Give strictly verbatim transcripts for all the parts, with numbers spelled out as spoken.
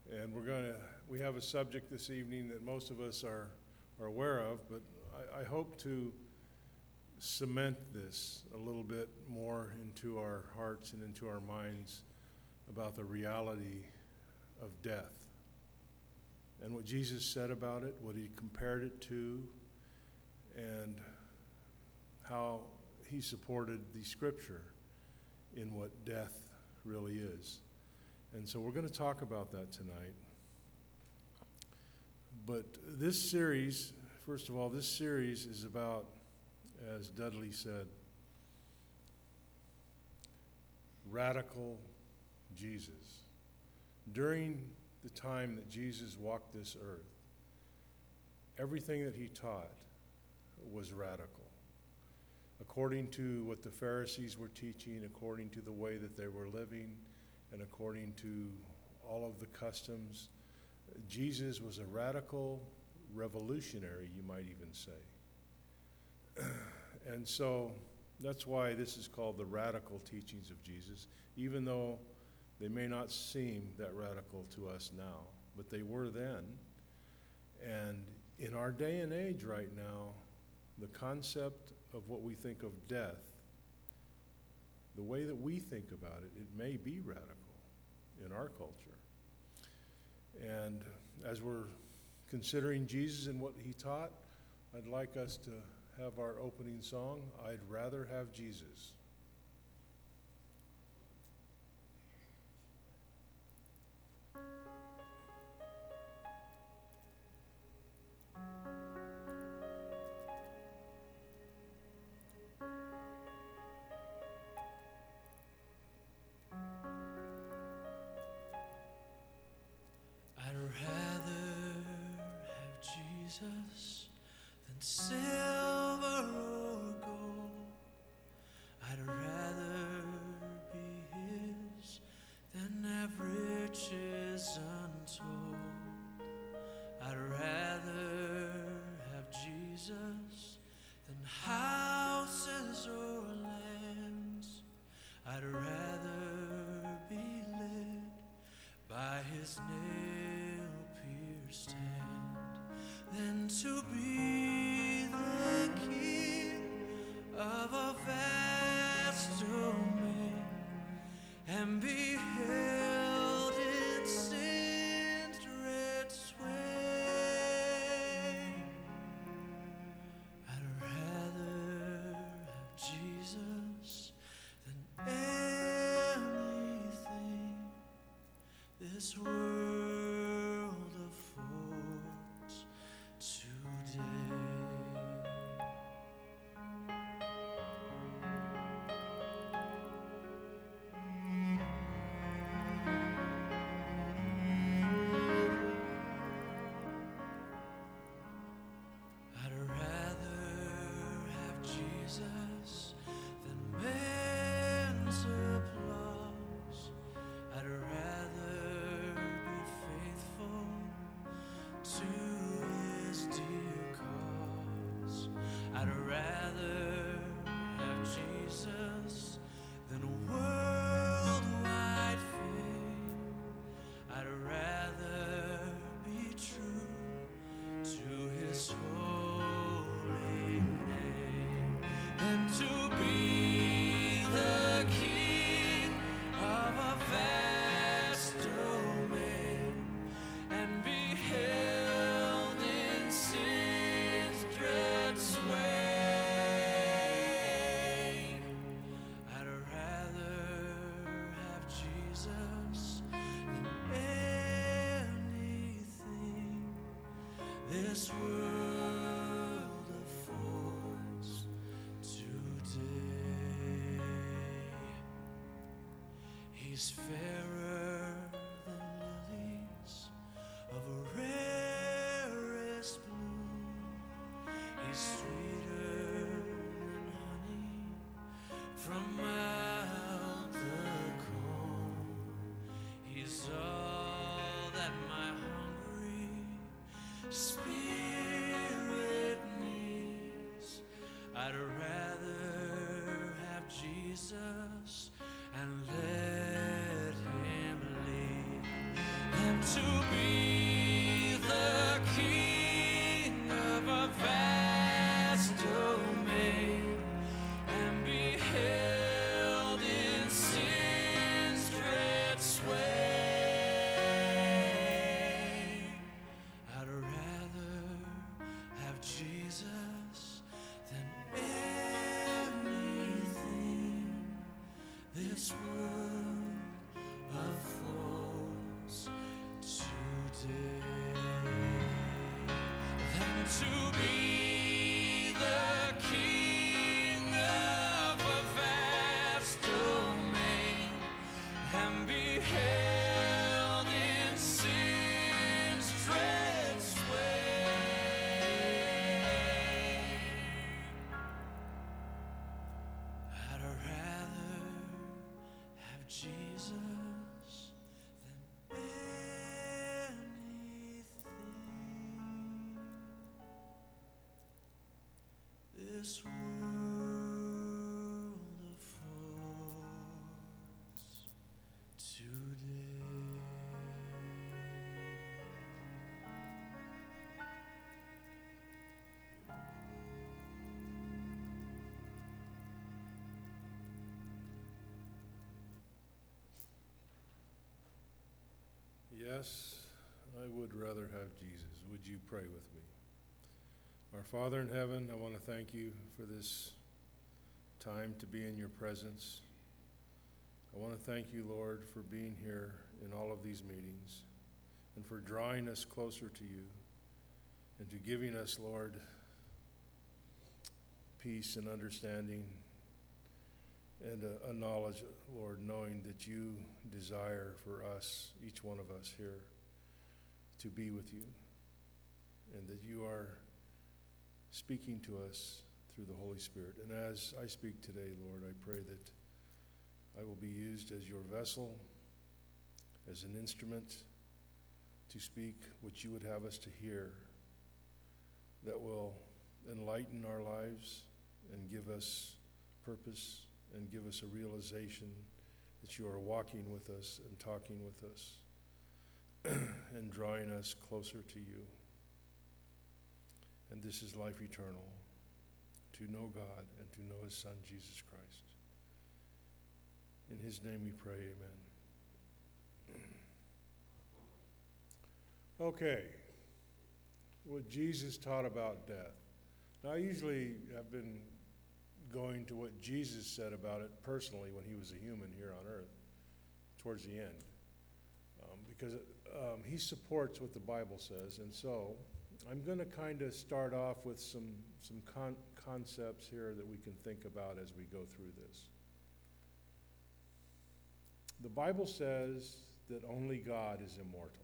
And we're going to, we have a subject this evening that most of us are, are aware of, but I, I hope to cement this a little bit more into our hearts and into our minds about the reality of death and what Jesus said about it, what he compared it to, and how he supported the scripture in what death really is. And so we're going to talk about that tonight. But this series, first of all, this series is about, as Dudley said, radical Jesus. During the time that Jesus walked this earth, everything that he taught was radical. According to what the Pharisees were teaching, according to the way that they were living, and according to all of the customs, Jesus was a radical revolutionary, you might even say. And so that's why this is called the radical teachings of Jesus, even though they may not seem that radical to us now, but they were then. And in our day and age right now, the concept of what we think of death, the way that we think about it, it may be radical in our culture. And as we're considering Jesus and what he taught, I'd like us to have our opening song, I'd Rather Have Jesus. I'd rather have Jesus than silver or gold. I'd rather be his than have riches untold. I'd rather have Jesus than houses or lands. I'd rather be led by his nail-pierced hand than to be the king of a vast domain and be held in sin's red sway. I'd rather have Jesus than anything this world affords today. I'd rather have Jesus than man's applause. I'd rather be faithful to his dear cause. I'd rather have Jesus than worldwide fame. I'd rather be true to his holy name than to be the king of a vast domain and be held in sin's dread sway. I'd rather have Jesus than anything this world affords today. He's fairer than lilies of a rarest bloom. He's sweeter than honey from out the comb. He's all that my hungry spirit needs. I'd rather have Jesus and let him lead than to this world affords today. Yes, I would rather have Jesus. Would you pray with me? Our Father in heaven, I want to thank you for this time to be in your presence. I want to thank you, Lord, for being here in all of these meetings and for drawing us closer to you and to giving us, Lord, peace and understanding and a, a knowledge, Lord, knowing that you desire for us, each one of us here, to be with you, and that you are speaking to us through the Holy Spirit. And as I speak today, Lord, I pray that I will be used as your vessel, as an instrument to speak what you would have us to hear, that will enlighten our lives and give us purpose and give us a realization that you are walking with us and talking with us and drawing us closer to you. And this is life eternal, to know God and to know his Son, Jesus Christ. In his name we pray, amen. Okay, what Jesus taught about death. Now, I usually have been going to what Jesus said about it personally when he was a human here on earth, towards the end, um, because um, he supports what the Bible says. And so I'm going to kind of start off with some, some con- concepts here that we can think about as we go through this. The Bible says that only God is immortal.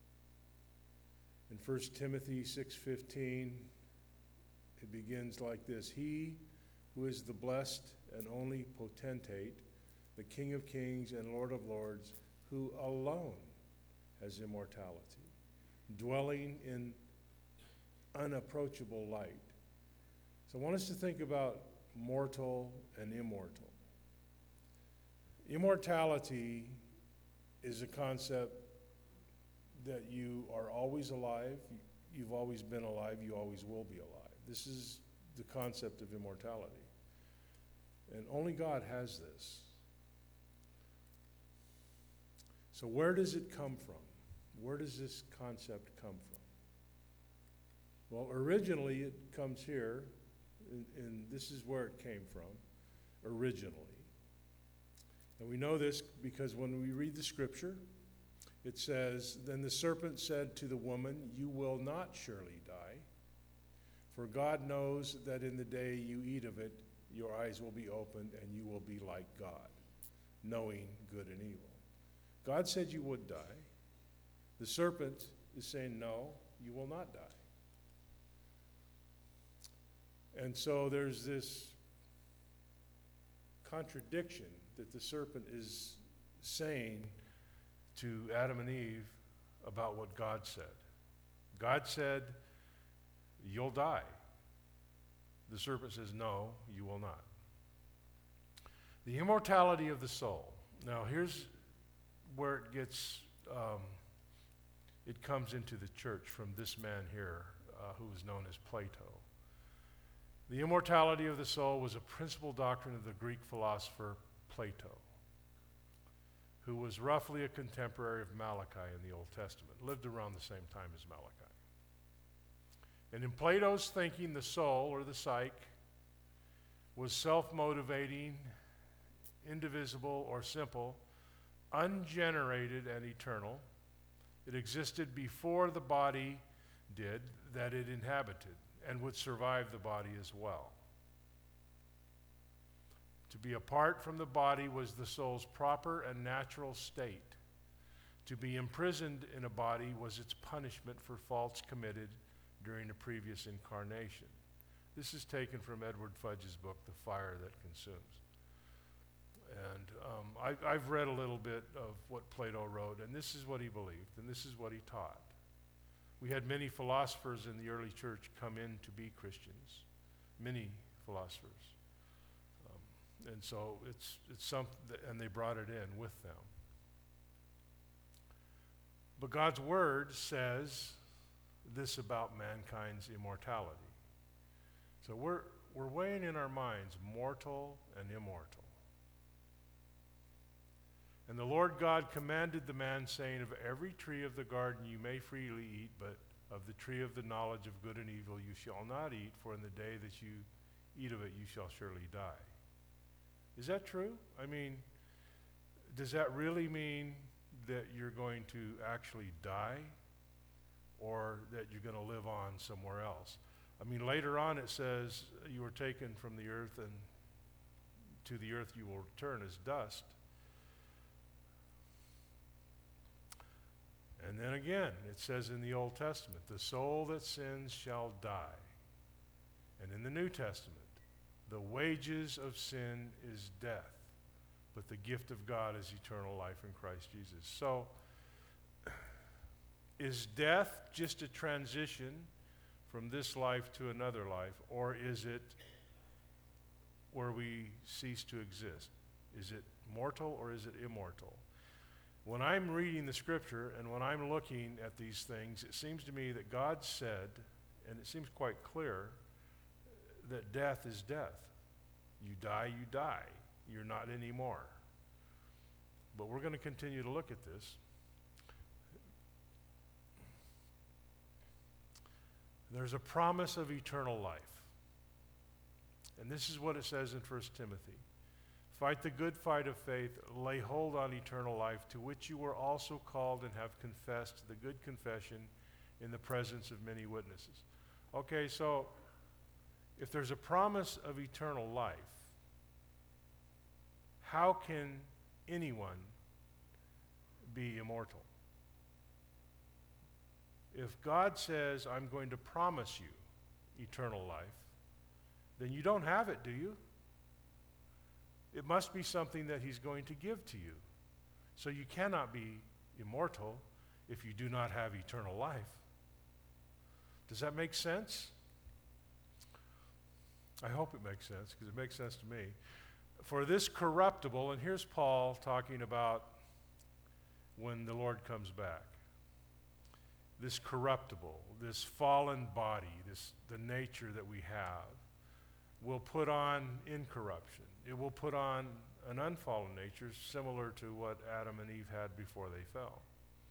In First Timothy six fifteen, it begins like this: He who is the blessed and only potentate, the King of kings and Lord of lords, who alone has immortality, dwelling in unapproachable light. So I want us to think about mortal and immortal. Immortality is a concept that you are always alive, you've always been alive, you always will be alive. This is the concept of immortality. And only God has this. So where does it come from? Where does this concept come from? Well, originally it comes here, and, and this is where it came from, originally. And we know this because when we read the scripture, it says, "Then the serpent said to the woman, 'You will not surely die, for God knows that in the day you eat of it, your eyes will be opened and you will be like God, knowing good and evil.'" God said you would die. The serpent is saying, no, you will not die. And so there's this contradiction that the serpent is saying to Adam and Eve about what God said. God said, you'll die. The serpent says, no, you will not. The immortality of the soul. Now, here's where it gets, um, it comes into the church from this man here, uh, who was known as Plato. The immortality of the soul was a principal doctrine of the Greek philosopher Plato, who was roughly a contemporary of Malachi in the Old Testament, lived around the same time as Malachi. And in Plato's thinking, the soul, or the psyche, was self-motivating, indivisible, or simple, ungenerated and eternal. It existed before the body did that it inhabited, and would survive the body as well. To be apart from the body was the soul's proper and natural state. To be imprisoned in a body was its punishment for faults committed during a previous incarnation. This is taken from Edward Fudge's book, The Fire That Consumes. And um, I, I've read a little bit of what Plato wrote, and this is what he believed, and this is what he taught. We had many philosophers in the early church come in to be Christians, many philosophers. Um, and so it's it's something, and they brought it in with them. But God's word says this about mankind's immortality. So we're we're weighing in our minds mortal and immortal. And the Lord God commanded the man, saying, of every tree of the garden you may freely eat, but of the tree of the knowledge of good and evil you shall not eat, for in the day that you eat of it you shall surely die. Is that true? I mean, does that really mean that you're going to actually die, or that you're going to live on somewhere else? I mean, later on it says you were taken from the earth, and to the earth you will return as dust. And then again, it says in the Old Testament, the soul that sins shall die. And in the New Testament, the wages of sin is death, but the gift of God is eternal life in Christ Jesus. So, is death just a transition from this life to another life, or is it where we cease to exist? Is it mortal or is it immortal? When I'm reading the scripture and when I'm looking at these things, it seems to me that God said, and it seems quite clear, that death is death. You die, you die. You're not anymore. But we're going to continue to look at this. There's a promise of eternal life. And this is what it says in First Timothy. Fight the good fight of faith, lay hold on eternal life, to which you were also called and have confessed the good confession in the presence of many witnesses. Okay, so if there's a promise of eternal life, how can anyone be immortal? If God says, I'm going to promise you eternal life, then you don't have it, do you? It must be something that he's going to give to you. So you cannot be immortal if you do not have eternal life. Does that make sense? I hope it makes sense, because it makes sense to me. For this corruptible, and here's Paul talking about when the Lord comes back. This corruptible, this fallen body, this the nature that we have, will put on incorruption. It will put on an unfallen nature similar to what Adam and Eve had before they fell.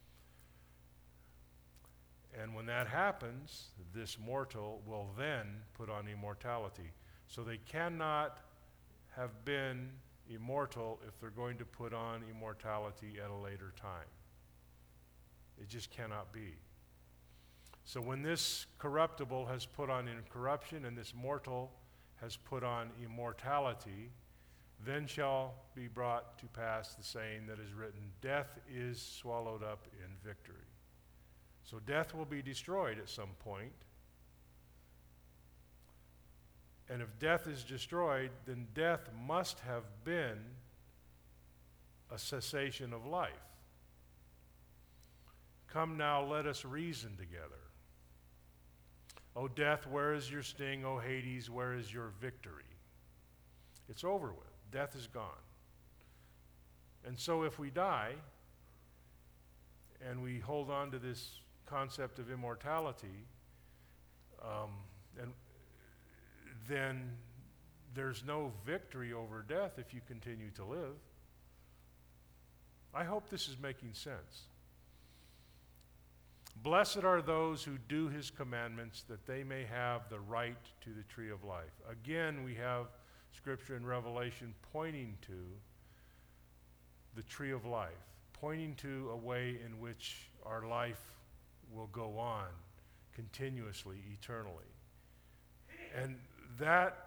And when that happens, this mortal will then put on immortality. So they cannot have been immortal if they're going to put on immortality at a later time. It just cannot be. So when this corruptible has put on incorruption and this mortal has put on immortality, then shall be brought to pass the saying that is written, death is swallowed up in victory. So death will be destroyed at some point. And if death is destroyed, then death must have been a cessation of life. Come now, let us reason together. O death, where is your sting? O Hades, where is your victory? It's over with. Death is gone. And so if we die and we hold on to this concept of immortality, um, and then there's no victory over death if you continue to live. I hope this is making sense. Blessed are those who do his commandments, that they may have the right to the tree of life. Again, we have scripture in Revelation pointing to the tree of life, pointing to a way in which our life will go on continuously, eternally. And that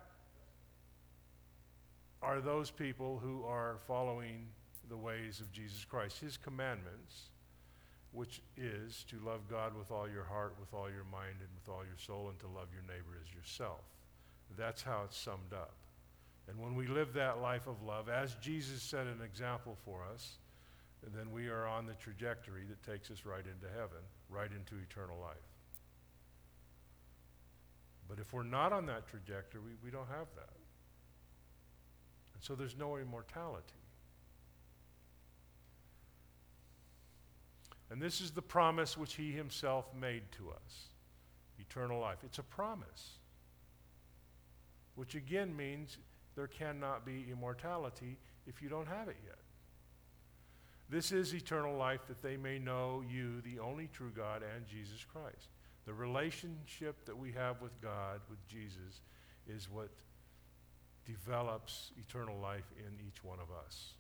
are those people who are following the ways of Jesus Christ, his commandments, which is to love God with all your heart, with all your mind, and with all your soul, and to love your neighbor as yourself. That's how it's summed up. And when we live that life of love, as Jesus set an example for us, then we are on the trajectory that takes us right into heaven, right into eternal life. But if we're not on that trajectory, we, we don't have that. And so there's no immortality. And this is the promise which he himself made to us, eternal life. It's a promise, which again means there cannot be immortality if you don't have it yet. This is eternal life, that they may know you, the only true God, and Jesus Christ. The relationship that we have with God, with Jesus, is what develops eternal life in each one of us.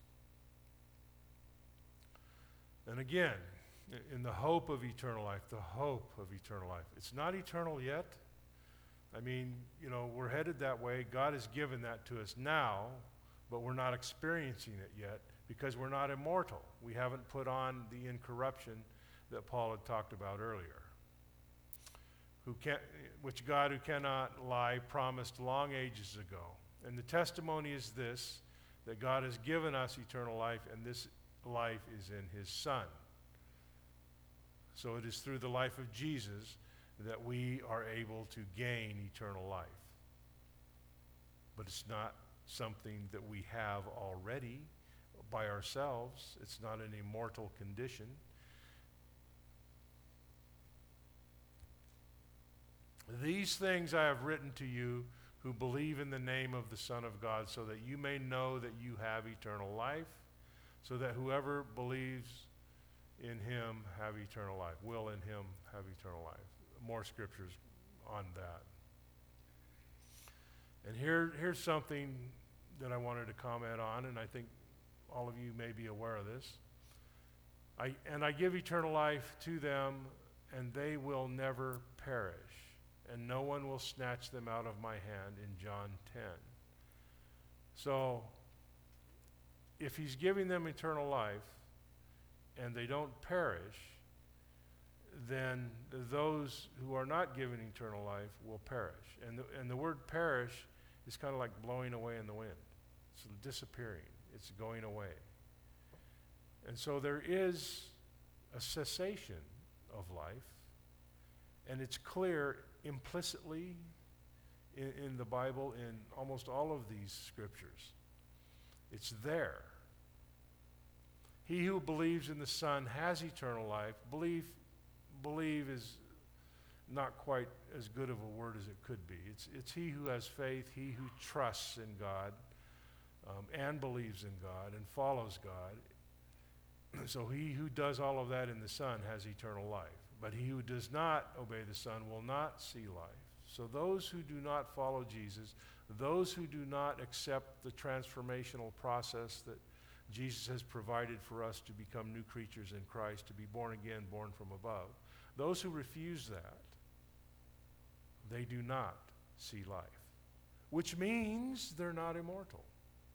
And again, in the hope of eternal life, the hope of eternal life. It's not eternal yet. I mean, you know, we're headed that way. God has given that to us now, but we're not experiencing it yet because we're not immortal. We haven't put on the incorruption that Paul had talked about earlier. Who can, which God who cannot lie promised long ages ago. And the testimony is this, that God has given us eternal life, and this life is in his Son. So it is through the life of Jesus that we are able to gain eternal life. But it's not something that we have already by ourselves. It's not an immortal condition. These things I have written to you who believe in the name of the Son of God, so that you may know that you have eternal life, so that whoever believes in him have eternal life, will in him have eternal life. More scriptures on that. And here, here's something that I wanted to comment on, and I think all of you may be aware of this. I, and I give eternal life to them, and they will never perish, and no one will snatch them out of my hand, in John ten. So, if he's giving them eternal life, and they don't perish, then those who are not given eternal life will perish. And the, and the word perish is kind of like blowing away in the wind. It's disappearing. It's going away. And so there is a cessation of life, and it's clear implicitly in, in the Bible, in almost all of these scriptures. It's there. He who believes in the Son has eternal life. Believe, believe is not quite as good of a word as it could be. It's, it's he who has faith, he who trusts in God, um, and believes in God and follows God. So he who does all of that in the Son has eternal life. But he who does not obey the Son will not see life. So those who do not follow Jesus, those who do not accept the transformational process that Jesus has provided for us to become new creatures in Christ, to be born again, born from above. Those who refuse that, they do not see life, which means they're not immortal.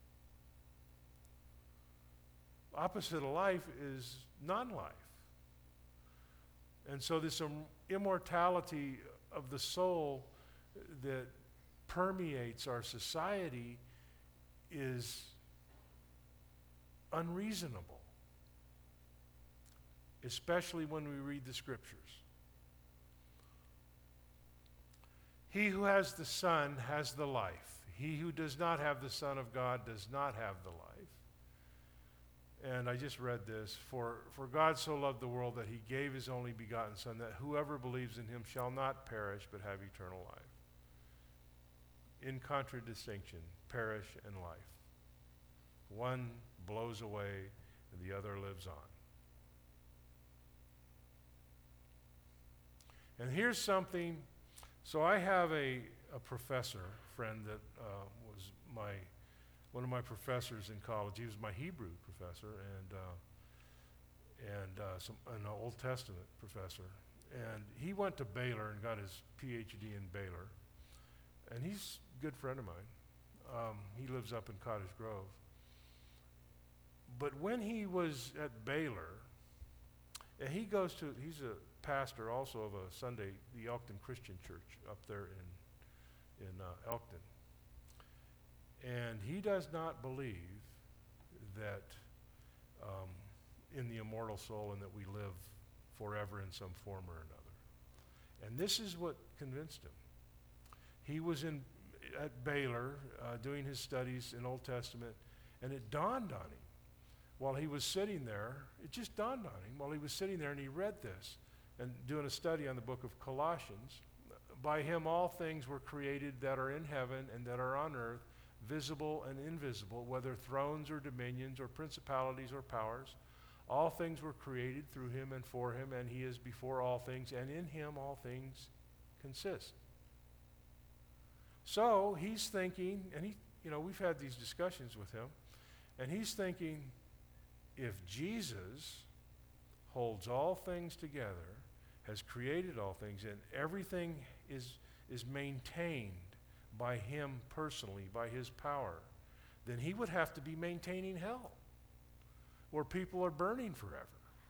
Opposite of life is non-life. And so this um, immortality of the soul that permeates our society is unreasonable, especially when we read the scriptures. He who has the Son has the life. He who does not have the Son of God does not have the life. And I just read this, for, for God so loved the world that he gave his only begotten Son, that whoever believes in him shall not perish but have eternal life. In contradistinction, perish and life. One blows away and the other lives on. And here's something, so I have a, a professor friend that uh, was my, one of my professors in college. He was my Hebrew professor and uh, and uh, some, an Old Testament professor. And he went to Baylor and got his P H D in Baylor. And he's a good friend of mine. Um, he lives up in Cottage Grove. But when he was at Baylor, and he goes to, he's a pastor also of a Sunday, the Elkton Christian Church up there in, in uh, Elkton. And he does not believe that um, in the immortal soul and that we live forever in some form or another. And this is what convinced him. he was in at Baylor uh, doing his studies in Old Testament, and it dawned on him while he was sitting there. It just dawned on him while he was sitting there, and he read this and doing a study on the book of Colossians. By him all things were created that are in heaven and that are on earth, visible and invisible, whether thrones or dominions or principalities or powers. All things were created through him and for him, and he is before all things, and in him all things consist. So he's thinking, and he, you know, we've had these discussions with him, and he's thinking, if Jesus holds all things together, has created all things, and everything is, is maintained by him personally, by his power, then he would have to be maintaining hell, where people are burning forever.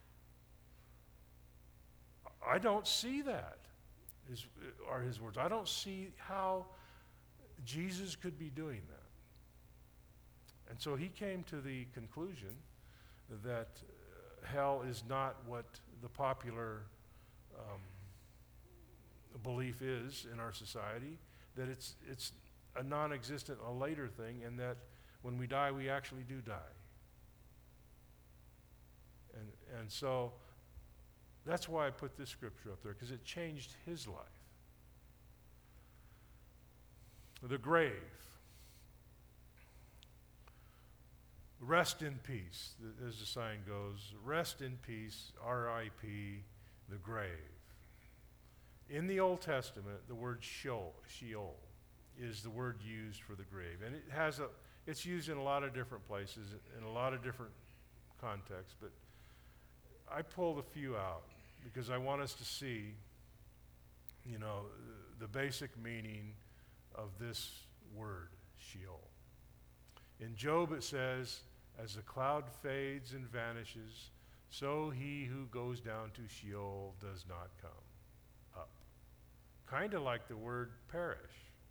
I don't see that, is, are his words. I don't see how Jesus could be doing that. And so he came to the conclusion that uh, hell is not what the popular um, belief is in our society, that it's, it's a non-existent, a later thing, and that when we die, we actually do die. And, and so that's why I put this scripture up there, because it changed his life. The grave. Rest in peace, as the sign goes. Rest in peace, R I P, the grave. In the Old Testament, the word Sheol, Sheol is the word used for the grave. And it has a, it's used in a lot of different places, in a lot of different contexts, but I pulled a few out because I want us to see, you know, the basic meaning of this word, Sheol. In Job it says, as the cloud fades and vanishes, so he who goes down to Sheol does not come up. Kind of like the word perish.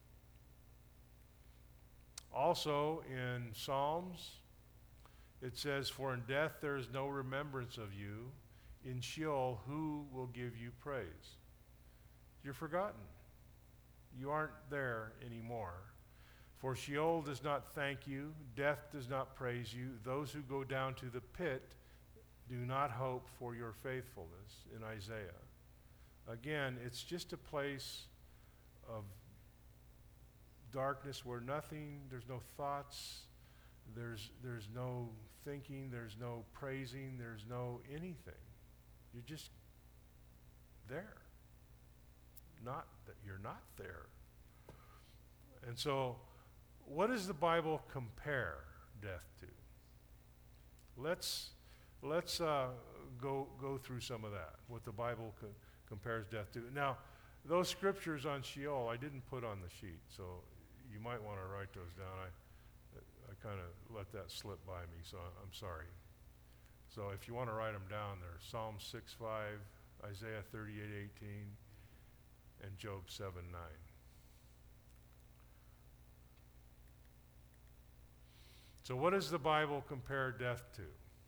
Also in Psalms, it says, for in death there is no remembrance of you. In Sheol, who will give you praise? You're forgotten. You aren't there anymore. For Sheol does not thank you, death does not praise you. Those who go down to the pit do not hope for your faithfulness, in Isaiah. Again, it's just a place of darkness where nothing, there's no thoughts, there's, there's no thinking, there's no praising, there's no anything. You're just there. Not that you're not there. And so, what does the Bible compare death to? Let's let's uh, go go through some of that. What the Bible co- compares death to. Now, those scriptures on Sheol I didn't put on the sheet, so you might want to write those down. I I kind of let that slip by me, so I'm sorry. So if you want to write them down, they're Psalm six five, Isaiah thirty-eight eighteen, and Job seven nine. So what does the Bible compare death to?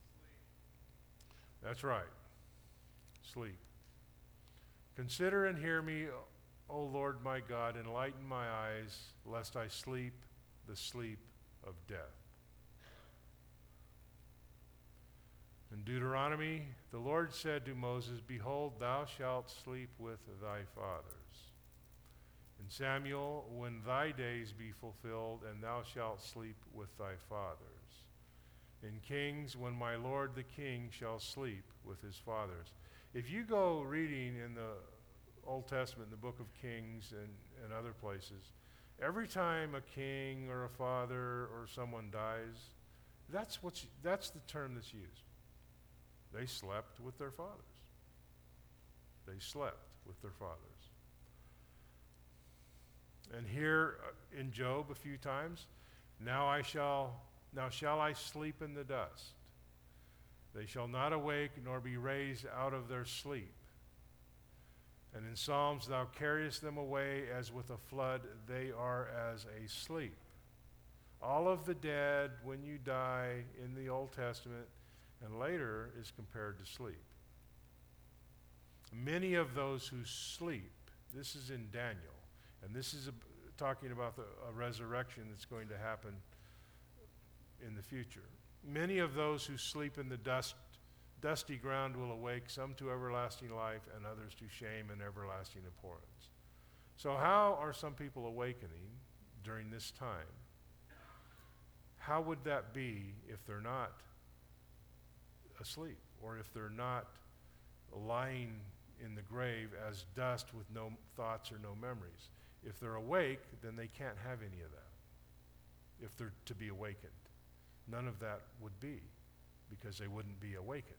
That's right. Sleep. Consider and hear me, O Lord my God, enlighten my eyes, lest I sleep the sleep of death. In Deuteronomy, the Lord said to Moses, behold, thou shalt sleep with thy fathers. In Samuel, when thy days be fulfilled, and thou shalt sleep with thy fathers. In Kings, when my Lord the king shall sleep with his fathers. If you go reading in the Old Testament, in the book of Kings and, and other places, every time a king or a father or someone dies, that's, what's, that's the term that's used. They slept with their fathers. They slept with their fathers. And here uh, in Job a few times, now I shall, now shall I sleep in the dust. They shall not awake nor be raised out of their sleep. And in Psalms, thou carriest them away as with a flood, they are as a sleep. All of the dead, when you die in the Old Testament and later, is compared to sleep. Many of those who sleep, this is in Daniel, and this is a, talking about the, a resurrection that's going to happen in the future. Many of those who sleep in the dust, dusty ground will awake, some to everlasting life and others to shame and everlasting abhorrence. So how are some people awakening during this time? How would that be if they're not asleep, or if they're not lying in the grave as dust with no thoughts or no memories? If they're awake, then they can't have any of that. If they're to be awakened, none of that would be, because they wouldn't be awakened.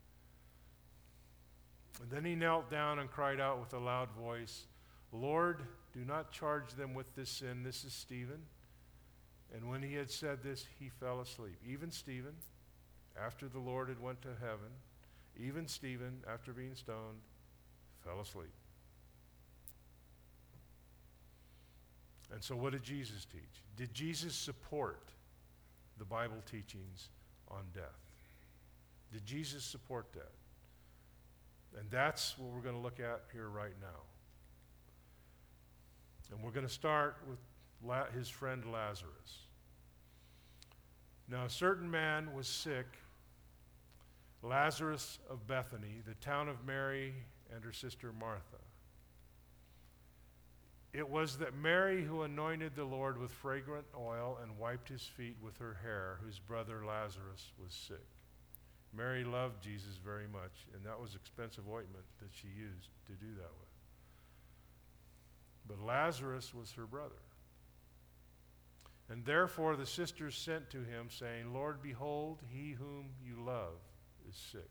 And then he knelt down and cried out with a loud voice, Lord, do not charge them with this sin. This is Stephen. And when he had said this, he fell asleep. Even Stephen, after the Lord had went to heaven, even Stephen, after being stoned, fell asleep. And so what did Jesus teach? Did Jesus support the Bible teachings on death? Did Jesus support that? And that's what we're going to look at here right now. And we're going to start with La- his friend Lazarus. Now, a certain man was sick, Lazarus of Bethany, the town of Mary and her sister Martha. It was that Mary who anointed the Lord with fragrant oil and wiped his feet with her hair, whose brother Lazarus was sick. Mary loved Jesus very much, and that was expensive ointment that she used to do that with. But Lazarus was her brother. And therefore the sisters sent to him, saying, Lord, behold, he whom you love is sick.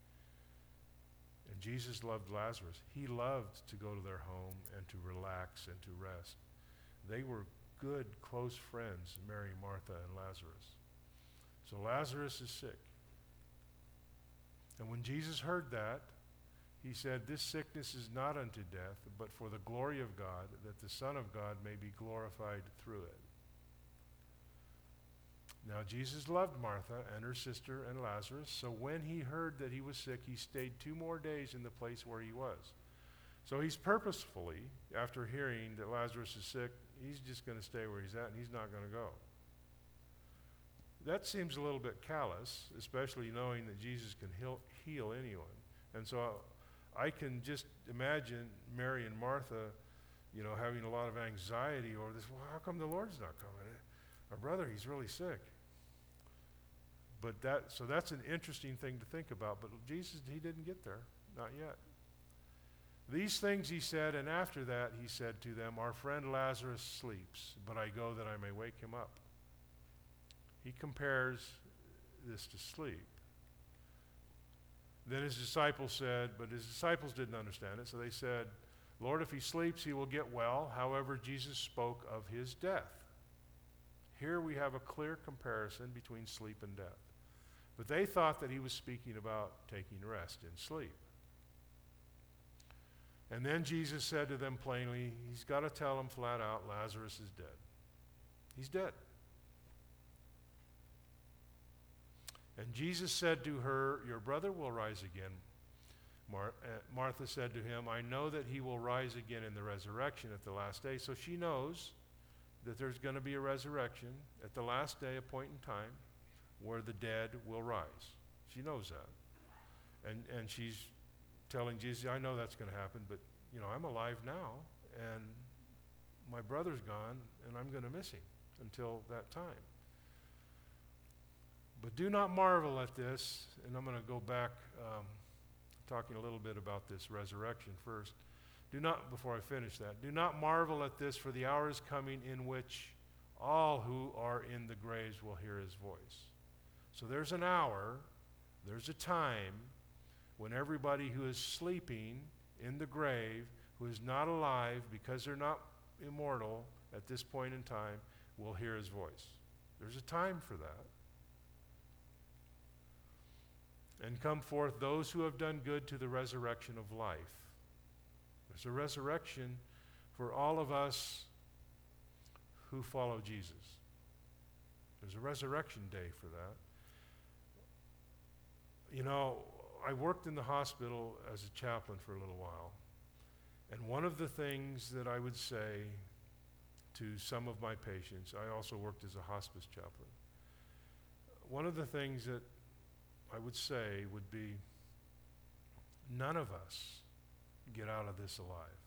And Jesus loved Lazarus. He loved to go to their home and to relax and to rest. They were good, close friends, Mary, Martha, and Lazarus. So Lazarus is sick. And when Jesus heard that, he said, this sickness is not unto death, but for the glory of God, that the Son of God may be glorified through it. Now Jesus loved Martha and her sister and Lazarus, so when he heard that he was sick, he stayed two more days in the place where he was. So he's purposefully, after hearing that Lazarus is sick, he's just going to stay where he's at and he's not going to go. That seems a little bit callous, especially knowing that Jesus can heal, heal anyone. And so I, I can just imagine Mary and Martha, you know, having a lot of anxiety over this. Well, how come the Lord's not coming? Our brother, he's really sick. But that, so that's an interesting thing to think about. But Jesus, he didn't get there, not yet. These things he said, and after that he said to them, our friend Lazarus sleeps, but I go that I may wake him up. He compares this to sleep. Then his disciples said, but his disciples didn't understand it, so they said, Lord, if he sleeps, he will get well. However, Jesus spoke of his death. Here we have a clear comparison between sleep and death. But they thought that he was speaking about taking rest in sleep. And then Jesus said to them plainly, he's got to tell them flat out, Lazarus is dead. He's dead. And Jesus said to her, your brother will rise again. Mar- uh, Martha said to him, I know that he will rise again in the resurrection at the last day. So she knows that there's going to be a resurrection at the last day, a point in time, where the dead will rise. She knows that. And and she's telling Jesus, I know that's going to happen, but, you know, I'm alive now, and my brother's gone, and I'm going to miss him until that time. But do not marvel at this, and I'm going to go back um, talking a little bit about this resurrection first. Do not, before I finish that, do not marvel at this, for the hour is coming in which all who are in the graves will hear his voice. So there's an hour, there's a time when everybody who is sleeping in the grave, who is not alive because they're not immortal at this point in time, will hear his voice. There's a time for that. And come forth those who have done good to the resurrection of life. There's a resurrection for all of us who follow Jesus. There's a resurrection day for that. You know, I worked in the hospital as a chaplain for a little while, and one of the things that I would say to some of my patients. I also worked as a hospice chaplain. One of the things that I would say would be, none of us get out of this alive.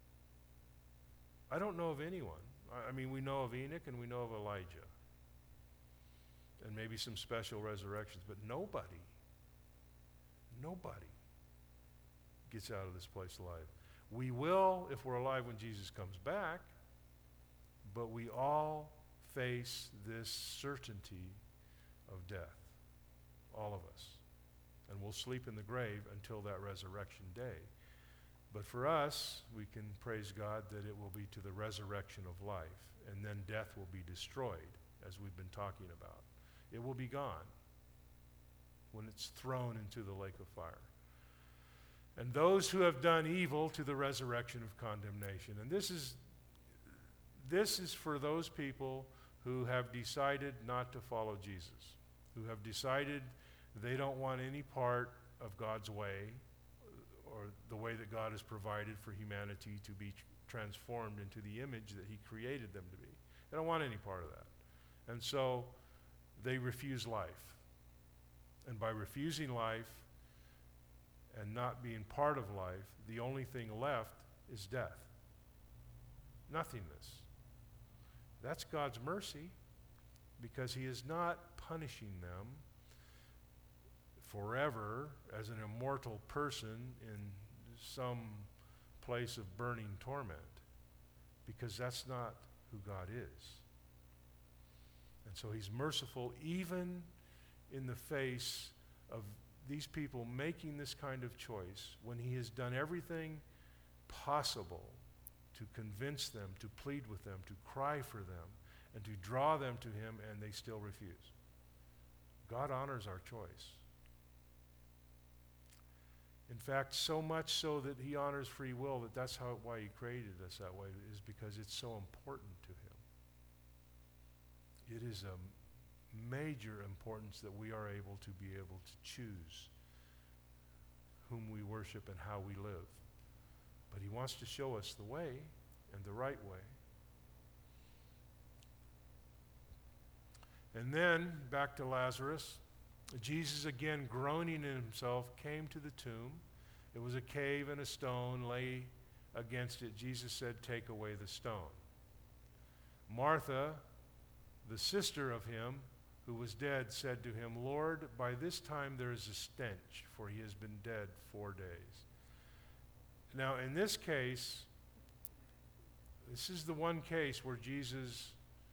I don't know of anyone. I, I mean, we know of Enoch and we know of Elijah, and maybe some special resurrections, but nobody, nobody gets out of this place alive. We will if we're alive when Jesus comes back, but we all face this certainty of death, all of us. And we'll sleep in the grave until that resurrection day. But for us, we can praise God that it will be to the resurrection of life, and then death will be destroyed, as we've been talking about. It will be gone when it's thrown into the lake of fire. And those who have done evil to the resurrection of condemnation. And this is, this is for those people who have decided not to follow Jesus, who have decided they don't want any part of God's way or the way that God has provided for humanity to be transformed into the image that he created them to be. They don't want any part of that. And so they refuse life. And by refusing life and not being part of life, the only thing left is death. Nothingness. That's God's mercy, because he is not punishing them forever as an immortal person in some place of burning torment, because that's not who God is. And so he's merciful even in the face of these people making this kind of choice, when he has done everything possible to convince them, to plead with them, to cry for them, and to draw them to him, and they still refuse. God honors our choice. In fact, so much so that he honors free will, that that's how, why he created us that way, is because it's so important to him. It is a major importance that we are able to be able to choose whom we worship and how we live. But he wants to show us the way, and the right way. And then, back to Lazarus, Jesus, again groaning in himself, came to the tomb. It was a cave, and a stone lay against it. Jesus said, "Take away the stone." Martha, the sister of him who was dead, said to him, "Lord, by this time there is a stench, for he has been dead four days." Now, in this case, this is the one case where Jesus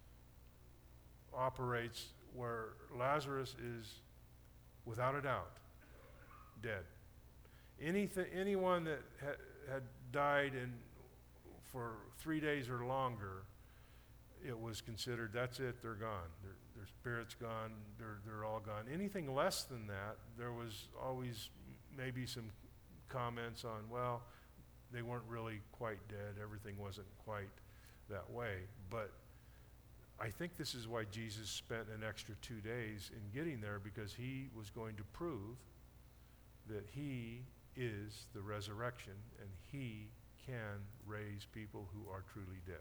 operates where Lazarus is, without a doubt, dead. Anything, anyone that ha- had died in, for three days or longer, it was considered, that's it, they're gone. Their, their spirit's gone, they're, they're all gone. Anything less than that, there was always maybe some comments on, well, they weren't really quite dead, everything wasn't quite that way. But I think this is why Jesus spent an extra two days in getting there, because he was going to prove that he is the resurrection, and he can raise people who are truly dead.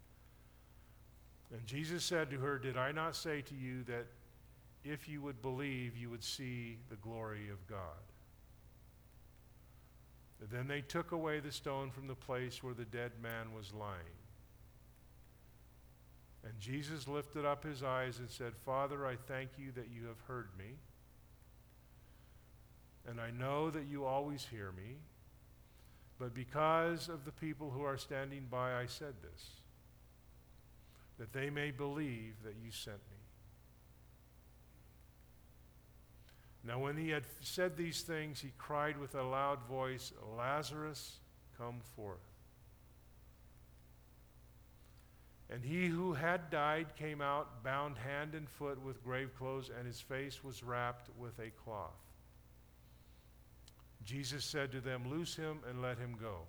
And Jesus said to her, "Did I not say to you that if you would believe, you would see the glory of God?" And then they took away the stone from the place where the dead man was lying. And Jesus lifted up his eyes and said, "Father, I thank you that you have heard me. And I know that you always hear me. But because of the people who are standing by, I said this, that they may believe that you sent me." Now when he had said these things, he cried with a loud voice, "Lazarus, come forth." And he who had died came out, bound hand and foot with grave clothes, and his face was wrapped with a cloth. Jesus said to them, "Loose him and let him go."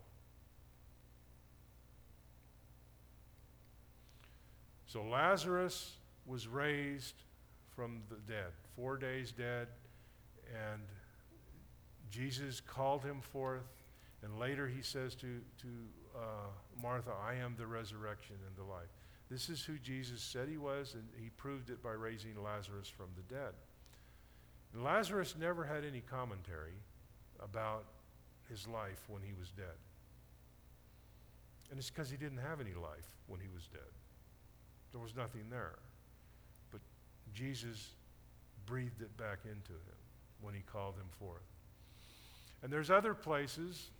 So Lazarus was raised from the dead, four days dead, and Jesus called him forth. And later he says to, to uh, Martha, "I am the resurrection and the life." This is who Jesus said he was, and he proved it by raising Lazarus from the dead. And Lazarus never had any commentary about his life when he was dead. And it's because he didn't have any life when he was dead. There was nothing there. But Jesus breathed it back into him when he called him forth. And there's other places,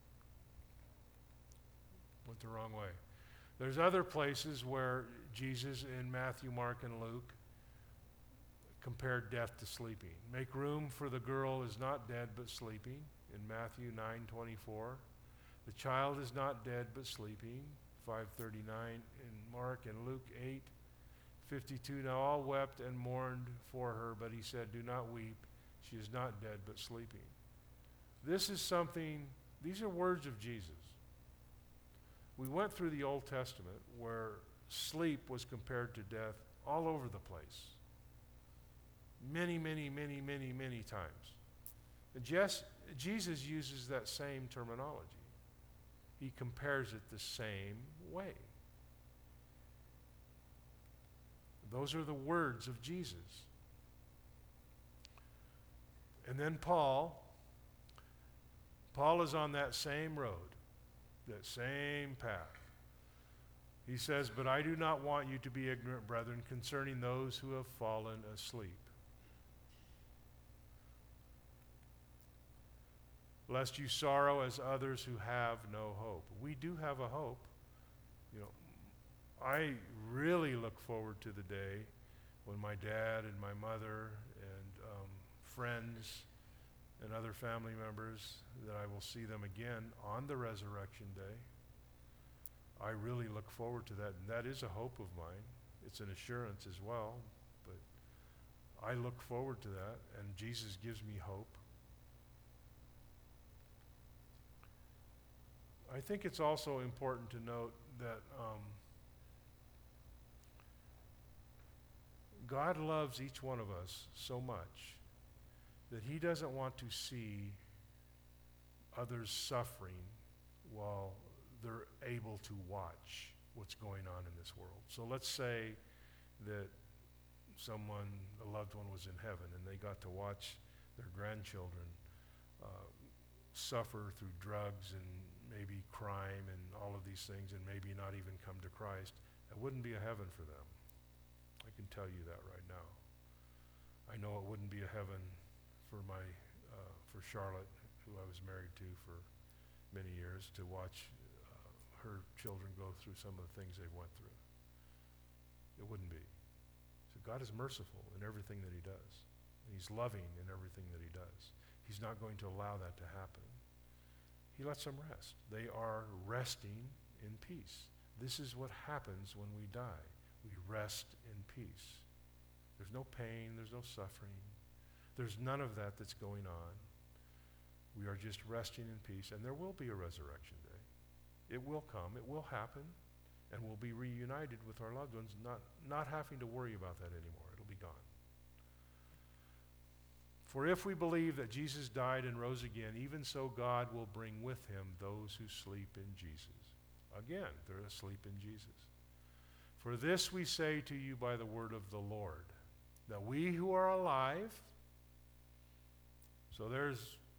went the wrong way. There's other places where Jesus in Matthew, Mark, and Luke compared death to sleeping. Make room for the girl is not dead but sleeping in Matthew nine twenty-four. The child is not dead but sleeping, five thirty-nine in Mark, and Luke eight fifty-two. Now all wept and mourned for her, but he said, do not weep. She is not dead but sleeping. This is something, these are words of Jesus. We went through the Old Testament where sleep was compared to death all over the place. Many, many, many, many, many times. And just, Jesus uses that same terminology. He compares it the same way. Those are the words of Jesus. And then Paul, Paul is on that same road, that same path. He says, but I do not want you to be ignorant, brethren, concerning those who have fallen asleep. Lest you sorrow as others who have no hope. We do have a hope. You know, I really look forward to the day when my dad and my mother and um, friends and other family members, that I will see them again on the resurrection day. I really look forward to that, and that is a hope of mine. It's an assurance as well, but I look forward to that, and Jesus gives me hope. I think it's also important to note that um, God loves each one of us so much that he doesn't want to see others suffering while they're able to watch what's going on in this world. So let's say that someone, a loved one, was in heaven and they got to watch their grandchildren uh, suffer through drugs and maybe crime and all of these things, and maybe not even come to Christ. It wouldn't be a heaven for them. I can tell you that right now. I know it wouldn't be a heaven for my, uh, for Charlotte, who I was married to for many years, to watch uh, her children go through some of the things they went through. It wouldn't be. So God is merciful in everything that he does. And he's loving in everything that he does. He's not going to allow that to happen. He lets them rest. They are resting in peace. This is what happens when we die. We rest in peace. There's no pain, there's no suffering. There's none of that that's going on. We are just resting in peace, and there will be a resurrection day. It will come, it will happen, and we'll be reunited with our loved ones, not, not having to worry about that anymore. It'll be gone. For if we believe that Jesus died and rose again, even so God will bring with him those who sleep in Jesus. Again, they're asleep in Jesus. For this we say to you by the word of the Lord, that we who are alive, so there's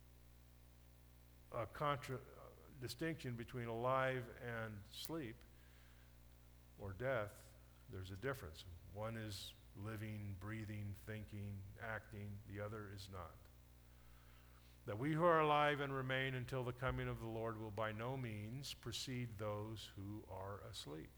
a contra, uh, distinction between alive and sleep or death. There's a difference. One is living, breathing, thinking, acting. The other is not. That we who are alive and remain until the coming of the Lord will by no means precede those who are asleep.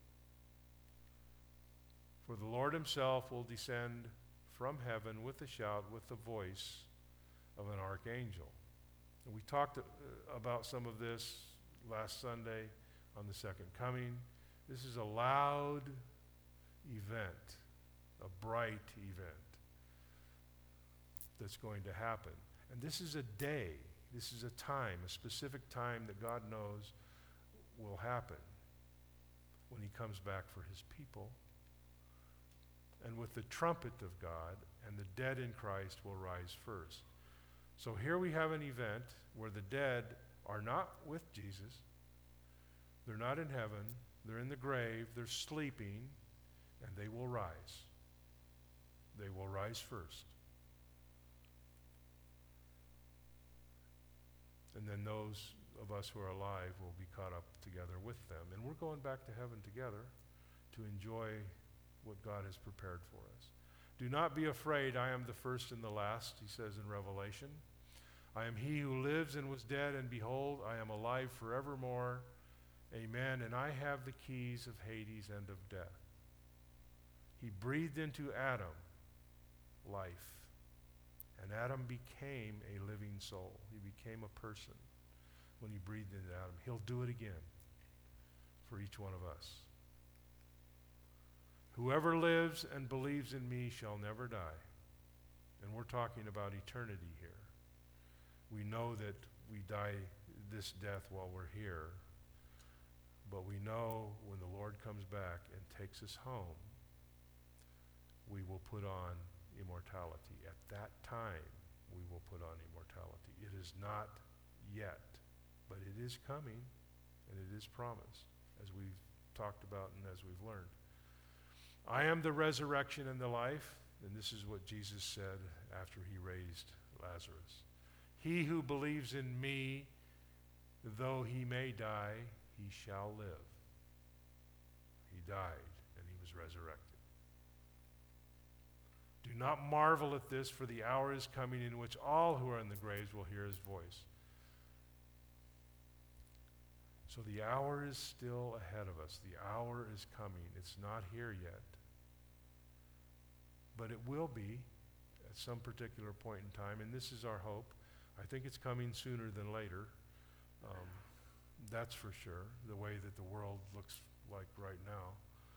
For the Lord himself will descend from heaven with a shout, with the voice of an archangel. And we talked uh, about some of this last Sunday on the second coming. This is a loud event, a bright event that's going to happen. And this is a day, this is a time, a specific time that God knows will happen when he comes back for his people. And with the trumpet of God, and the dead in Christ will rise first. So here we have an event where the dead are not with Jesus. They're not in heaven. They're in the grave. They're sleeping. and they will rise. They will rise first. And then those of us who are alive will be caught up together with them. And we're going back to heaven together to enjoy what God has prepared for us. Do not be afraid, I am the first and the last, he says in Revelation. I am he who lives and was dead, and behold, I am alive forevermore. Amen. And I have the keys of Hades and of death. He breathed into Adam life. And Adam became a living soul. He became a person when he breathed into Adam. He'll do it again for each one of us. Whoever lives and believes in me shall never die. And we're talking about eternity here. We know that we die this death while we're here, but we know when the Lord comes back and takes us home, we will put on immortality. At that time, we will put on immortality. It is not yet, but it is coming, and it is promised, as we've talked about and as we've learned. I am the resurrection and the life, and this is what Jesus said after he raised Lazarus. He who believes in me, though he may die, he shall live. He died, and he was resurrected. Do not marvel at this, for the hour is coming in which all who are in the graves will hear his voice. So the hour is still ahead of us. The hour is coming. It's not here yet. But it will be at some particular point in time, and this is our hope. I think it's coming sooner than later. Um, that's for sure, the way that the world looks like right now.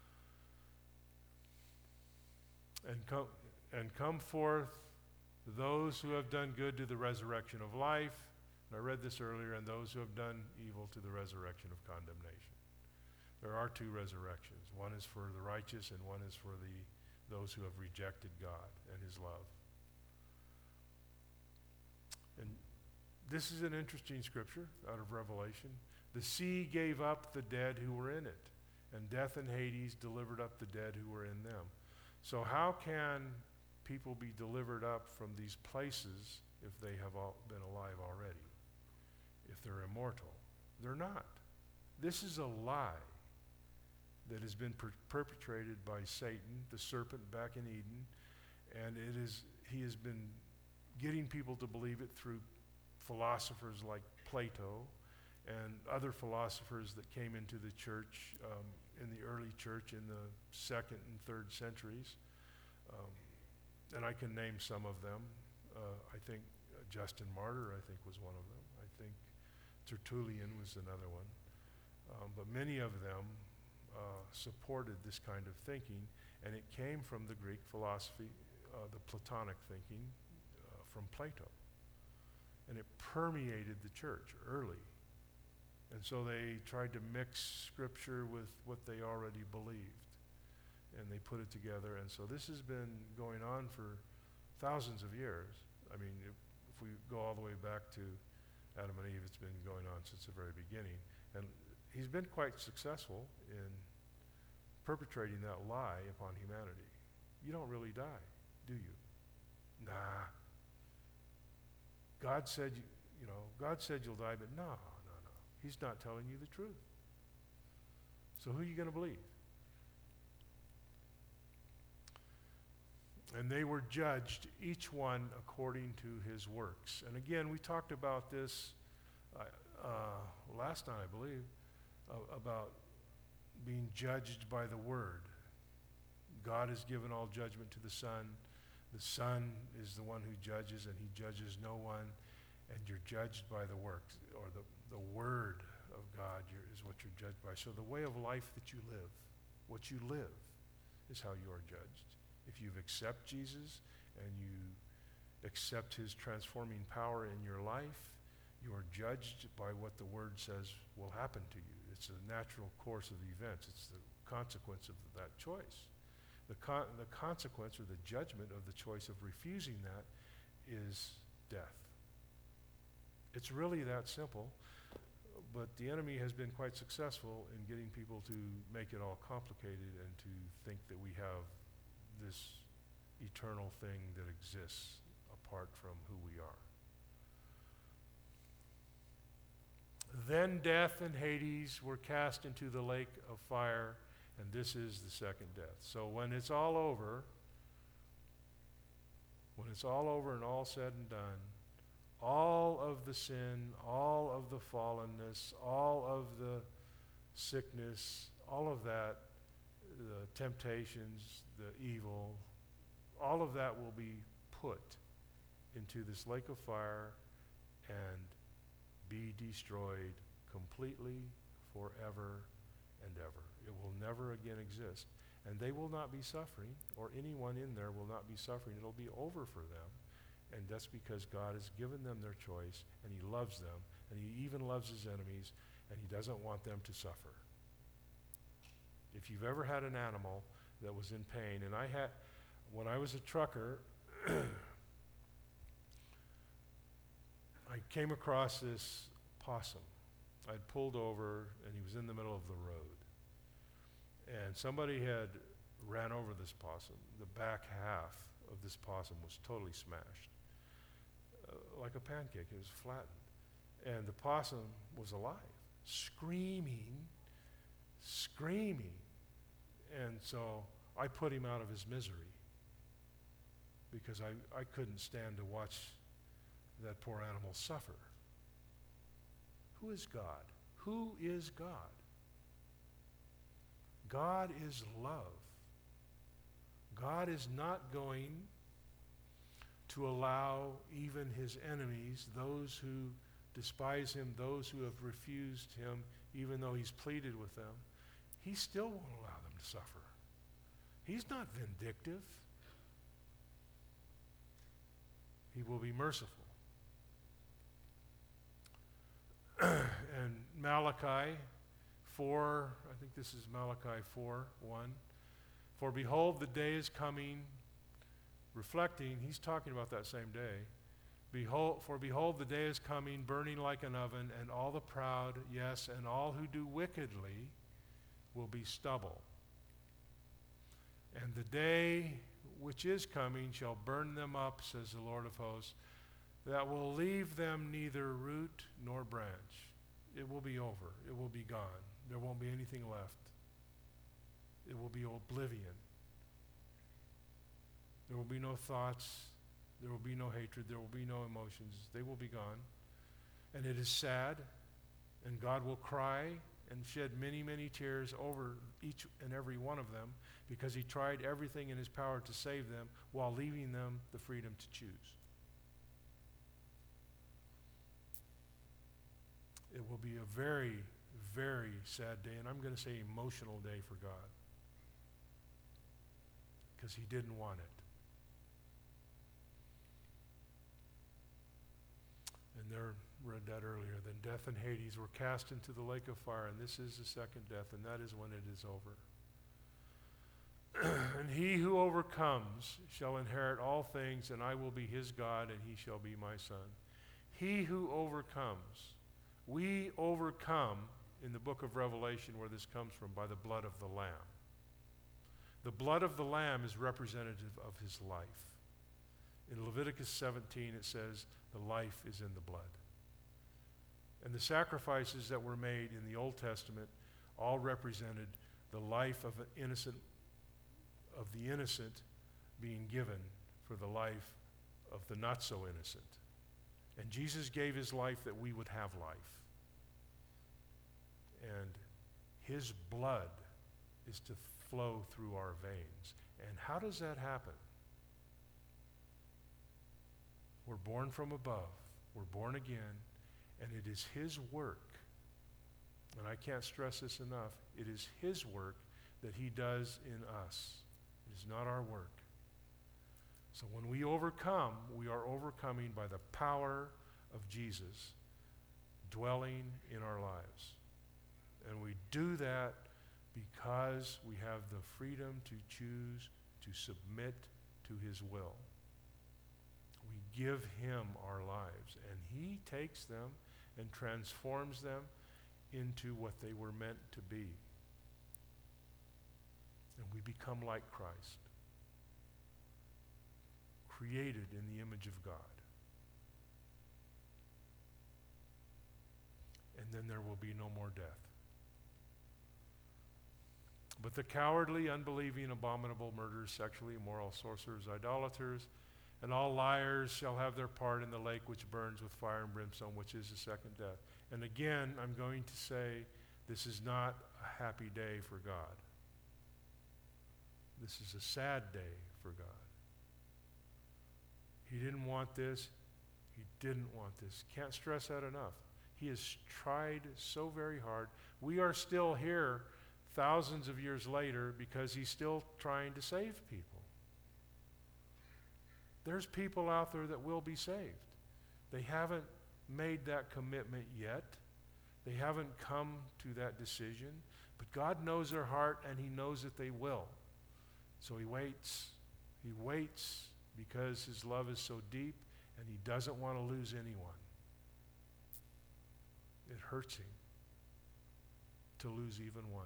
And come, and come forth those who have done good to the resurrection of life, and I read this earlier, and those who have done evil to the resurrection of condemnation. There are two resurrections. One is for the righteous, and one is for the those who have rejected God and his love. And this is an interesting scripture out of Revelation. The sea gave up the dead who were in it, and death and Hades delivered up the dead who were in them. So how can people be delivered up from these places if they have all been alive already? If they're immortal? They're not. This is a lie that has been per- perpetrated by Satan, the serpent back in Eden, and it is he has been getting people to believe it through philosophers like Plato and other philosophers that came into the church um, in the early church in the second and third centuries. Um, and I can name some of them. Uh, I think uh, Justin Martyr, I think, was one of them. I think Tertullian was another one. Um, but many of them uh, supported this kind of thinking, and it came from the Greek philosophy, uh, the Platonic thinking uh, from Plato. And it permeated the church early. And so they tried to mix scripture with what they already believed. And they put it together. And so this has been going on for thousands of years. I mean, if, if we go all the way back to Adam and Eve, it's been going on since the very beginning. And he's been quite successful in perpetrating that lie upon humanity. You don't really die, do you? Nah. God said, you, you know, God said you'll die, but no, no, no. He's not telling you the truth. So who are you going to believe? And they were judged, each one according to his works. And again, we talked about this uh, uh, last night, I believe, uh, about being judged by the Word. God has given all judgment to the Son. The Son is the one who judges, and he judges no one. And you're judged by the works, or the, the Word of God you're, is what you're judged by. So the way of life that you live, what you live, is how you are judged. If you've accepted Jesus and you accept his transforming power in your life, you are judged by what the Word says will happen to you. It's a natural course of events. It's the consequence of that choice. The, con- the consequence or the judgment of the choice of refusing that is death. It's really that simple. but the enemy has been quite successful in getting people to make it all complicated and to think that we have this eternal thing that exists apart from who we are. Then death and Hades were cast into the lake of fire, and this is the second death. So when it's all over, when it's all over and all said and done, all of the sin, all of the fallenness, all of the sickness, all of that, the temptations, the evil, all of that will be put into this lake of fire and be destroyed completely forever and ever. It will never again exist. And they will not be suffering, or anyone in there will not be suffering. It'll be over for them. And that's because God has given them their choice, and he loves them, and he even loves his enemies, and he doesn't want them to suffer. If you've ever had an animal that was in pain, and I had, when I was a trucker, I came across this possum. I'd pulled over, and he was in the middle of the road. And somebody had ran over this possum. The back half of this possum was totally smashed, uh, like a pancake. It was flattened. And the possum was alive, screaming, screaming. And so I put him out of his misery because I, I couldn't stand to watch that poor animal suffer. Who is God? Who is God? God is love. God is not going to allow even his enemies, those who despise him, those who have refused him, even though he's pleaded with them, he still won't allow them to suffer. He's not vindictive. He will be merciful. And Malachi four, I think this is Malachi four, one. For behold, the day is coming, reflecting, he's talking about that same day. Behold, for behold, the day is coming, burning like an oven, and all the proud, yes, and all who do wickedly will be stubble. And the day which is coming shall burn them up, says the Lord of hosts, that will leave them neither root nor branch. It will be over. It will be gone. There won't be anything left. It will be oblivion. There will be no thoughts. There will be no hatred. There will be no emotions. They will be gone. And it is sad, and God will cry and shed many, many tears over each and every one of them because he tried everything in his power to save them while leaving them the freedom to choose. It will be a very, very sad day, and I'm going to say emotional day for God because he didn't want it. And there, read that earlier, then death and Hades were cast into the lake of fire, and this is the second death, and that is when it is over. And he who overcomes shall inherit all things, and I will be his God, and he shall be my son. He who overcomes. We overcome in the book of Revelation, where this comes from, by the blood of the Lamb. The blood of the Lamb is representative of his life. In Leviticus seventeen, it says, the life is in the blood. And the sacrifices that were made in the Old Testament all represented the life of an innocent, of the innocent being given for the life of the not so innocent. And Jesus gave his life that we would have life. And his blood is to flow through our veins. And how does that happen? We're born from above. We're born again. And it is his work. And I can't stress this enough. It is his work that he does in us. It is not our work. So when we overcome, we are overcoming by the power of Jesus dwelling in our lives. And we do that because we have the freedom to choose to submit to his will. We give him our lives, and he takes them and transforms them. into what they were meant to be. And we become like Christ, created in the image of God. And then there will be no more death. But the cowardly, unbelieving, abominable, murderers, sexually immoral, sorcerers, idolaters, and all liars shall have their part in the lake which burns with fire and brimstone, which is the second death. And again, I'm going to say, this is not a happy day for God. This is a sad day for God. He didn't want this. He didn't want this. Can't stress that enough. He has tried so very hard. We are still here thousands of years later because he's still trying to save people. There's people out there that will be saved. They haven't made that commitment yet. They haven't come to that decision. But God knows their heart, and he knows that they will. So he waits. He waits because his love is so deep, and he doesn't want to lose anyone. It hurts him to lose even one.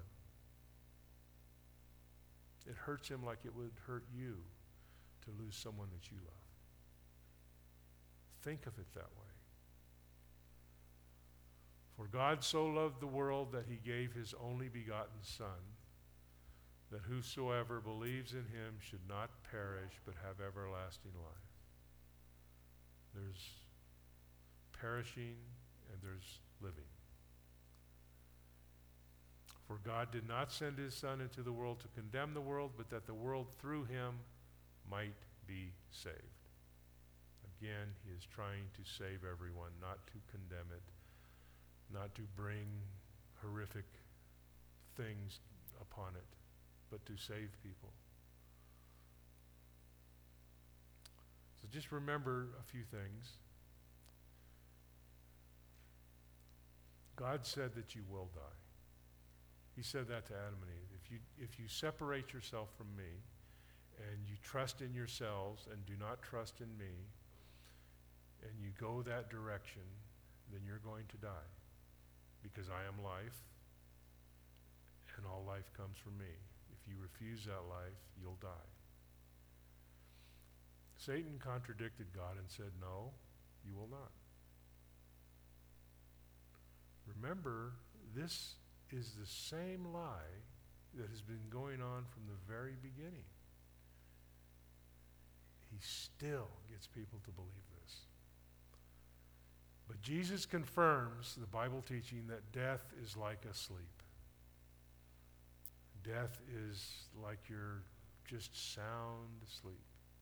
It hurts him like it would hurt you to lose someone that you love. Think of it that way. For God so loved the world that he gave his only begotten Son, that whosoever believes in him should not perish but have everlasting life. There's perishing and there's living. For God did not send his Son into the world to condemn the world, but that the world through him might be saved. Again, he is trying to save everyone, not to condemn it, not to bring horrific things upon it, but to save people. So just remember a few things. God said that you will die. He said that to Adam and Eve. If you, if you separate yourself from me and you trust in yourselves and do not trust in me, and you go that direction, then you're going to die. Because I am life, and all life comes from me. If you refuse that life, you'll die. Satan contradicted God and said, no, you will not. Remember, this is the same lie that has been going on from the very beginning. He still gets people to believe this. But Jesus confirms the Bible teaching that death is like a sleep. Death is like you're just sound asleep.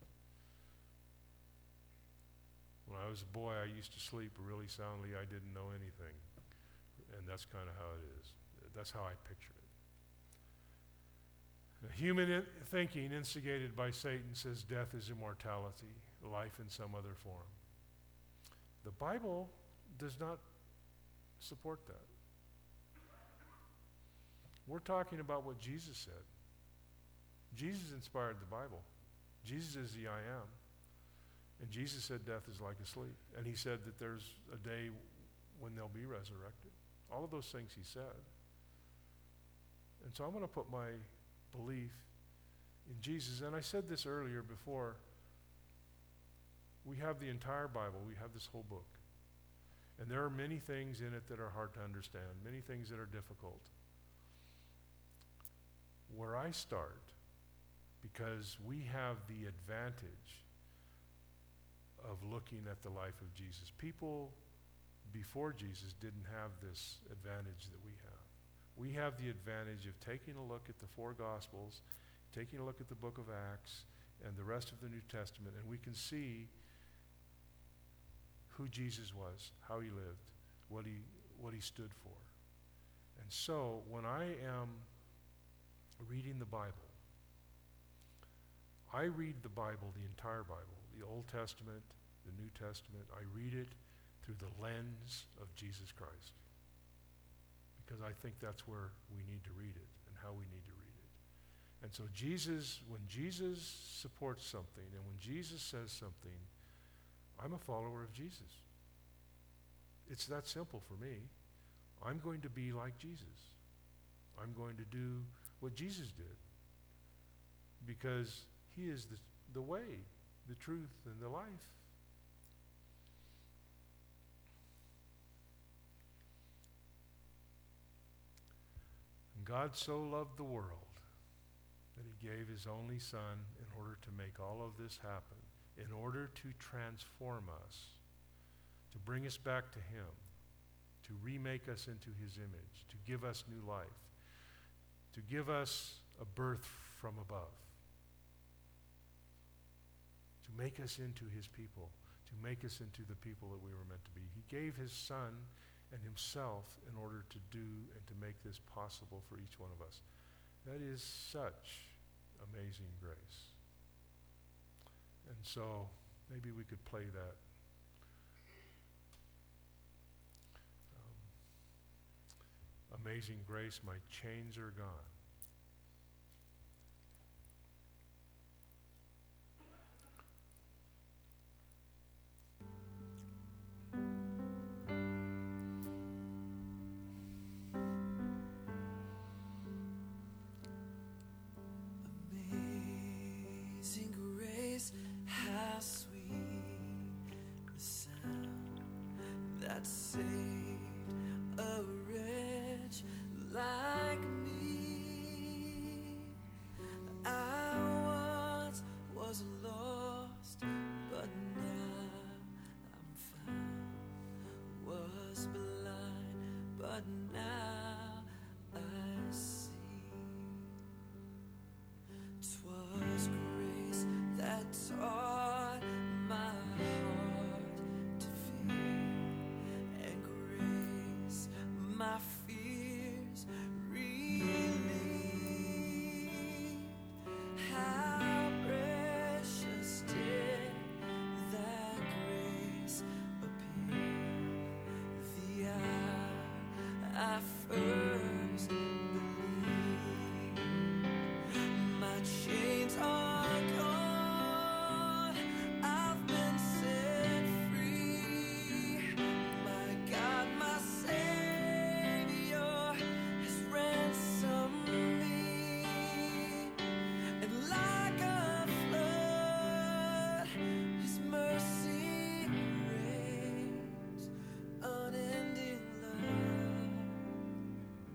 When I was a boy, I used to sleep really soundly. I didn't know anything. And that's kind of how it is. That's how I picture it. Human in- thinking, instigated by Satan, says death is immortality, life in some other form. The Bible does not support that. We're talking about what Jesus said. Jesus inspired the Bible. Jesus is the I am. And Jesus said death is like a sleep. And he said that there's a day when they'll be resurrected. All of those things he said. And so I'm going to put my belief in Jesus. And I said this earlier before. We have the entire Bible. We have this whole book. And there are many things in it that are hard to understand, many things that are difficult. Where I start, because we have the advantage of looking at the life of Jesus. People before Jesus didn't have this advantage that we have. We have the advantage of taking a look at the four Gospels, taking a look at the book of Acts, and the rest of the New Testament, and we can see who Jesus was, how he lived, what he, what he stood for. And so, when I am reading the Bible, I read the Bible, the entire Bible, the Old Testament, the New Testament. I read it through the lens of Jesus Christ. Because I think that's where we need to read it and how we need to read it. And so Jesus, when Jesus supports something and when Jesus says something, I'm a follower of Jesus. It's that simple for me. I'm going to be like Jesus. I'm going to do what Jesus did because he is the, the way, the truth, and the life. And God so loved the world that he gave his only Son in order to make all of this happen, in order to transform us, to bring us back to him, to remake us into his image, to give us new life, to give us a birth from above, to make us into his people, to make us into the people that we were meant to be. He gave his Son and himself in order to do and to make this possible for each one of us. That is such amazing grace. And so maybe we could play that. Um, amazing grace, my chains are gone. Amazing grace, how sweet the sound that saved a wretch like me. I once was lost, but now I'm found. Was blind, but now I see. 'Twas grace that taught my heart to fear, and grace my fears relieved. How precious did that grace appear the hour I first believed. My chains are gone, I've been set free. My God, my Savior has ransomed me. And like a flood, his mercy reigns, unending love.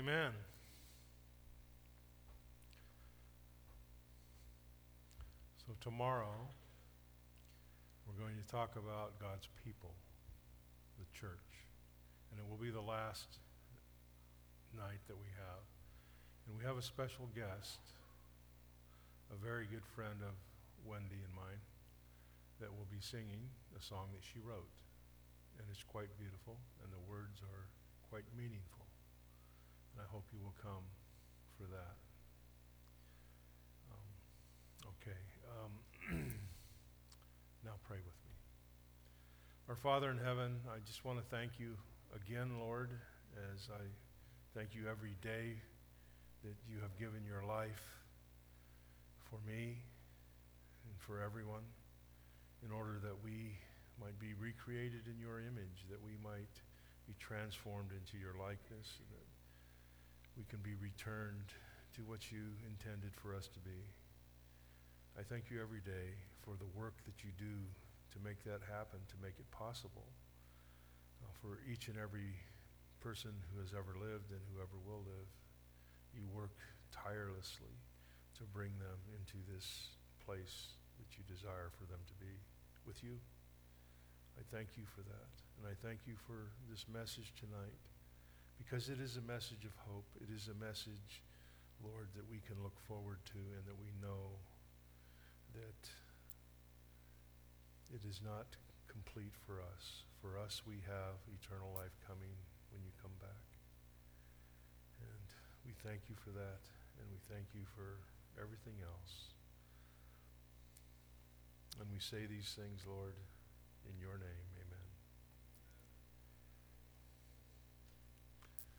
Amen. So tomorrow, we're going to talk about God's people, the church. And it will be the last night that we have. And we have a special guest, a very good friend of Wendy and mine, that will be singing a song that she wrote. And it's quite beautiful, and the words are quite meaningful. And I hope you will come for that. Um, okay. Um, now pray with me. Our Father in heaven, I just want to thank you again, Lord, as I thank you every day that you have given your life for me and for everyone, in order that we might be recreated in your image, that we might be transformed into your likeness, and that we can be returned to what you intended for us to be. I thank you every day for the work that you do to make that happen, to make it possible, uh, for each and every person who has ever lived and who ever will live. You work tirelessly to bring them into this place that you desire for them to be with you. I thank you for that. And I thank you for this message tonight, because it is a message of hope. It is a message, Lord, that we can look forward to, and that we know that it is not complete for us. For us, we have eternal life coming when you come back. And we thank you for that, and we thank you for everything else. And we say these things, Lord, in your name.